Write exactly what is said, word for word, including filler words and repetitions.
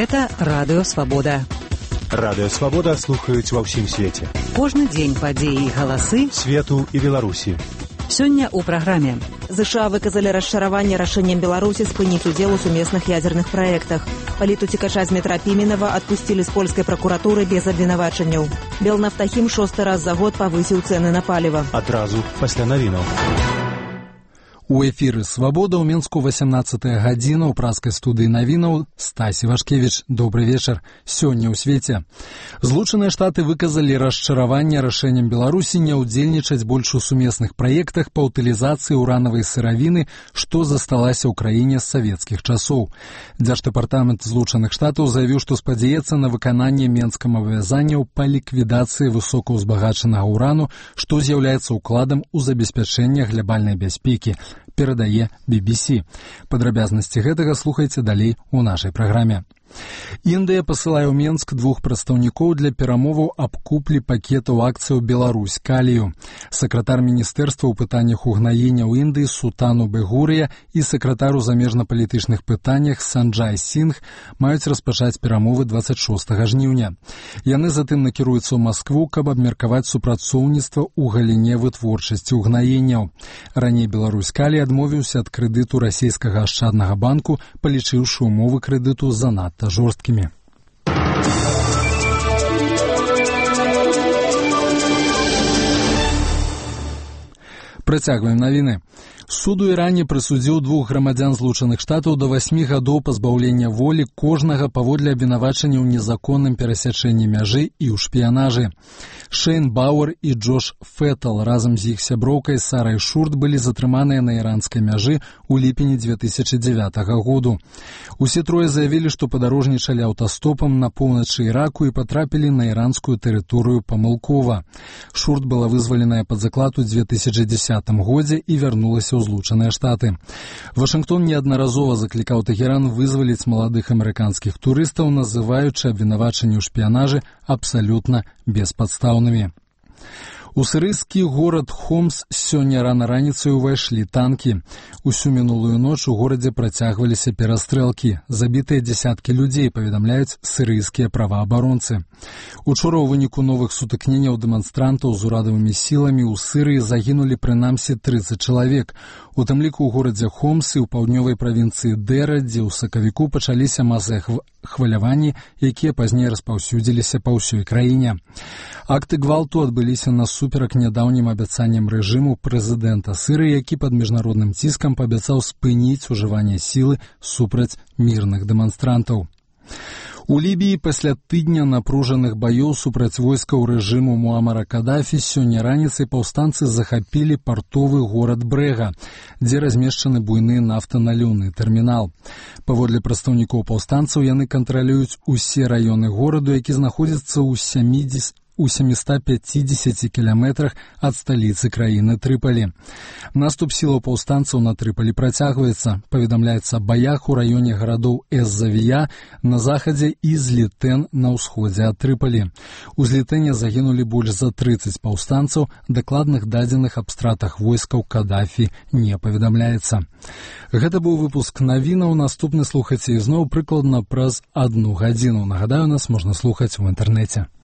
Гэта Радыё Свабода. Радыё Свабода слухаюць ва ўсім свеце. Кожны дзень падзеі і галасы свету і Беларусі. Сёння ў праграме. ЗША выказалі расчараванне рашэннем Беларусі спыніць удзел у сумесных ядзерных праектах. Палітуцікача з метра Піменава адпусцілі з польскай пракуратуры без абвінавачанняў. Белнафтахім шосты раз за год павысіў цэны на паліва. Адразу пасля навінаў. У эфіры «Свабода» ў Мінску васямнаццатая гадзіна ў праскай студыі навінаў Стасі Вашкевіч. Добры вечар. Сёння ў свеце. Злучаныя Штаты выказалі расчараванне рашэннем Беларусі не ўдзельнічаць больш у сумесных праектах па ўтылізацыі уранавай сыравіны, што засталася ў краіне з савецкіх часоў. Дзярждэпартамент Злучаных Штатаў заявіў, што спадзяецца на выкананне Менскім абавязанняў па ліквідацыі высокаўзбагачанага урану, што з'яўляецца ўкладам у забеспячэнне глабальнай бяспекі, перадае би би си. Падрабязнасці гэтага слухайце далей у нашай праграме. Індыя пасылае ў Менск двух прадстаўнікоў для перамоваў аб куплі пакетаў акцыяў Беларусь Калію. Сакратар міністэрства ў пытаннях угнаення ў Індыі Сутану Бегурыя і сакратар у замежнапалітычных пытаннях Санджай Сінг маюць распачаць перамовы дваццаць шостага жніўня. Яны затым накіруюцца ў Маскву, каб абмеркаваць супрацоўніцтва ў галіне вытворчасці угнаенняў. Раней Беларусь Калій адмовіўся ад крэдыту расійскага ашчаднага банку, палічыўшы умовы крэдыту занадта жорсткімі. Працягваем навіны. Суд у Іране прысудзіў двух грамадзян Злучаных Штатаў да васьмі гадоў пазбаўлення волі кожнага паводле абвінавачання ў незаконным перасячэнні мяжы і ў шпіянажы. Шейн Бауэр і Джош Феттал разам з іх сяброўкай Сарай Шурт былі затрыманыя на іранскай мяжы ў ліпені дзве тысячы дзявятага году. Усе трое заявілі, што падарожнічалі аўтастопам на поўначы Іраку і патрапілі на іранскую тэрыторыю памылкова. Шурт была вызваленая пад заклад у дзве тысячы дзесятым годзе і вярнулася ў Злучаныя Штаты. Вашынгтон неаднаразова заклікаў Тэхеран вызваліць маладых амерыканскіх турыстаў, называючы абвінавачанні ў шпіянажы абсалютна беспадстаўнымі. У сірыйскі горад Хомс сёння рана раніцай увайшлі танкі. Усю мінулую ноч у горадзе працягваліся перастрэлкі. Забітыя дзясяткі людзей, паведамляюць сірыйскія праваабаронцы. Учора ў выніку новых сутыкненняў дэманстрантаў з урадавымі сіламі ў Сірыі загінулі прынамсі трыццаць чалавек. У тым ліку ў горадзе Хомс і ў паўднёвай правінцыі Дэра, дзе ў сакавіку пачаліся масавыя хваляванні, якія пазней распаўсюдзіліся па ўсёй краіне. Акты гвалту адбыліся насуперак нядаўнім абяцанням рэжыму прэзідэнта Сірыі, які пад міжнародным ціскам паабяцаў спыніць ужыванне сілы супраць мірных дэманстрантаў. У Лібіі пасля тыдня напружаных баёў супраць войскаў рэжыму Муамара Кадафі сёння раніцай паўстанцы захапілі партовы горад Брэга, дзе размешчаны буйны нафтаналіўны тэрмінал. Паводле прадстаўнікоў паўстанцаў яны кантралююць усе раёны гораду, які знаходзяцца ў сямідзесяці у сяміста пяцідзесяці кіламетрах ад сталіцы краіны Трыпалі. Наступ сілаў паўстанцаў на Трыпалі працягваецца. Паведамляецца аб баях у раёне гарадоў Эз-Завія на захадзе і Злітэн на ўсходзе ад Трыпалі. У Злітэне загінулі больш за трыццаць паўстанцаў, дакладных дадзеных аб стратах войскаў Кадафі не паведамляецца. Гэта быў выпуск навінаў. Наступны слухайце ізноў прыкладна праз адну гадзіну. Нагадаю, нас можна слухаць у інтэрнэце.